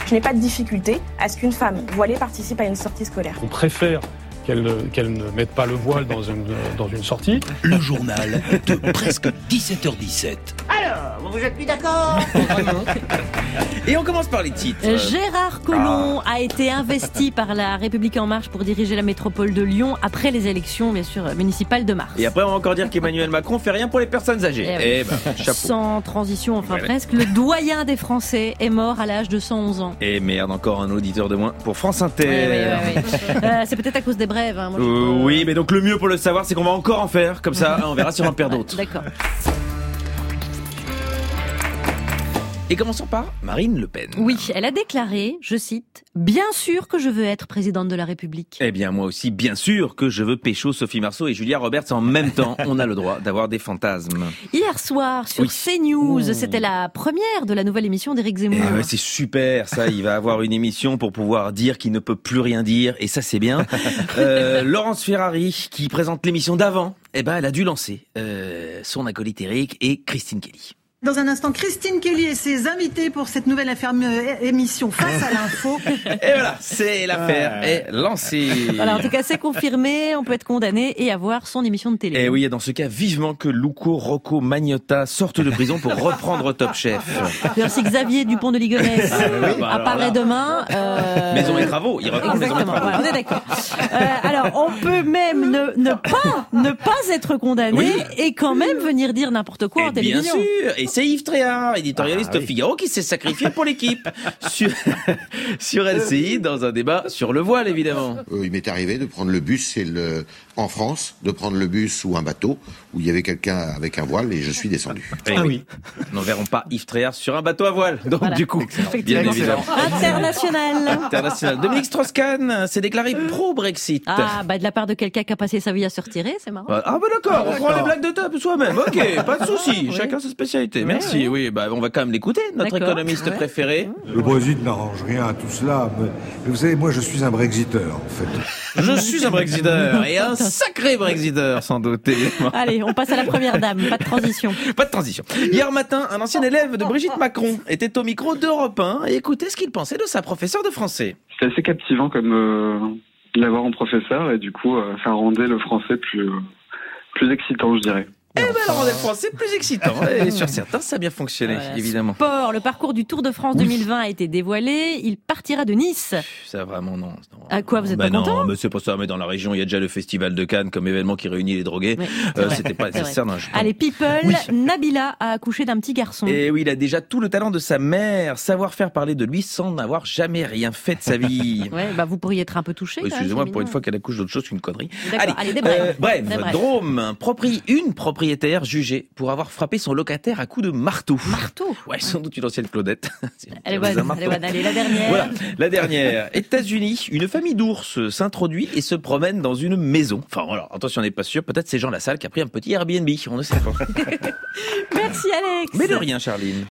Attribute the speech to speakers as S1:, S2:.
S1: Je n'ai pas de difficulté à ce qu'une femme voilée participe à une sortie scolaire.
S2: On préfère qu'elle ne mette pas le voile dans une sortie.
S3: Le journal de presque 17h17.
S4: Alors, vous êtes plus d'accord?
S5: Et on commence par les titres.
S6: Gérard Collomb a été investi par La République En Marche pour diriger la métropole de Lyon après les élections, bien sûr, municipales de mars.
S5: Et après, on va encore dire qu'Emmanuel Macron fait rien pour les personnes âgées. Chapeau.
S6: Sans transition, enfin presque, le doyen des Français est mort à l'âge de 111 ans.
S5: Et merde, encore un auditeur de moins pour France Inter.
S6: Oui. C'est peut-être à cause des brèves. Hein,
S5: oui, mais donc le mieux pour le savoir, c'est qu'on va encore en faire. Comme ça, on verra si on en perd d'autres.
S6: D'accord.
S5: Et commençons par Marine Le Pen.
S6: Oui, elle a déclaré, je cite, « Bien sûr que je veux être présidente de la République ».
S5: Eh bien, moi aussi, bien sûr que je veux pécho Sophie Marceau et Julia Roberts en même temps. On a le droit d'avoir des fantasmes.
S6: Hier soir, sur CNews, c'était la première de la nouvelle émission d'Éric Zemmour.
S5: Ouais, c'est super, ça. Il va avoir une émission pour pouvoir dire qu'il ne peut plus rien dire, et ça, c'est bien. Laurence Ferrari, qui présente l'émission d'avant, elle a dû lancer son acolyte Éric et Christine Kelly.
S7: Dans un instant, Christine Kelly et ses invités pour cette nouvelle émission Face à l'info.
S5: Et voilà, c'est l'affaire est lancée.
S6: Voilà, en tout cas, c'est confirmé, on peut être condamné et avoir son émission de télé.
S5: Et oui, dans ce cas, vivement que Luco Rocco Magnotta sorte de prison pour reprendre Top Chef.
S6: D'ailleurs, si Xavier Dupont de Ligonnès apparaît demain...
S5: Maison et travaux, il reprend Maison et travaux.
S6: Voilà, on est d'accord. Alors, on peut même ne pas être condamné et quand même venir dire n'importe quoi en télévision.
S5: Bien sûr. Et c'est Yves Tréhard, éditorialiste au Figaro, qui s'est sacrifié pour l'équipe sur LCI dans un débat sur le voile, évidemment.
S8: Il m'est arrivé de prendre le bus en France, de prendre le bus ou un bateau où il y avait quelqu'un avec un voile et je suis descendu.
S5: Oui. Nous ne verrons pas Yves Tréhard sur un bateau à voile. Donc du coup, bien évidemment.
S6: International.
S5: Dominique Strauss-Kahn s'est déclaré pro-Brexit.
S6: De la part de quelqu'un qui a passé sa vie à se retirer, c'est marrant.
S5: D'accord, on prend les blagues de table soi-même. Ok, pas de souci. Chacun sa spécialité. Merci. Oui, on va quand même l'écouter, notre économiste préféré.
S9: Le Brexit n'arrange rien à tout cela, mais vous savez, moi je suis un Brexiteur en fait.
S5: Je suis un Brexiteur et un sacré Brexiteur sans doute.
S6: Allez, on passe à la première dame, pas de transition.
S5: Pas de transition. Hier matin, un ancien élève de Brigitte Macron était au micro d'Europe 1 et écoutez ce qu'il pensait de sa professeure de français.
S10: C'est assez captivant comme l'avoir en professeur et du coup ça rendait le français plus excitant, je dirais.
S5: Ça rendait le français plus excitant. Et sur certains, ça a bien fonctionné, évidemment.
S6: Sport, le parcours du Tour de France 2020 a été dévoilé. Il partira de Nice.
S5: Ça, vraiment, non.
S6: À quoi, vous êtes pas content?
S5: Non, mais c'est pas ça. Mais dans la région, il y a déjà le Festival de Cannes comme événement qui réunit les drogués. Oui, c'était pas nécessaire.
S6: Allez, people, Nabila a accouché d'un petit garçon.
S5: Et oui, il a déjà tout le talent de sa mère. Savoir faire parler de lui sans n'avoir jamais rien fait de sa vie.
S6: Vous pourriez être un peu touché.
S5: Excusez-moi, pour une fois qu'elle accouche d'autre chose qu'une connerie.
S6: Allez,
S5: bref, Drôme, une propriétaire jugée pour avoir frappé son locataire à coups de marteau.
S6: Marteau?
S5: Ouais, sans doute une ancienne Claudette.
S6: Elle est bonne. Allez, la dernière.
S5: Voilà, la dernière. États-Unis, une famille d'ours s'introduit et se promène dans une maison. Enfin, alors, attention, on n'est pas sûr. Peut-être c'est Jean Lassalle qui a pris un petit Airbnb. On ne sait pas.
S6: Merci, Alex.
S5: Mais de rien, Charline.